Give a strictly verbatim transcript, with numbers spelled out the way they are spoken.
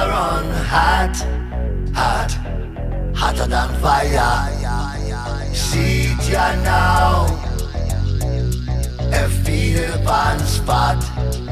a run hot, hot, hotter than fire. See ya now, a feeder pan spot.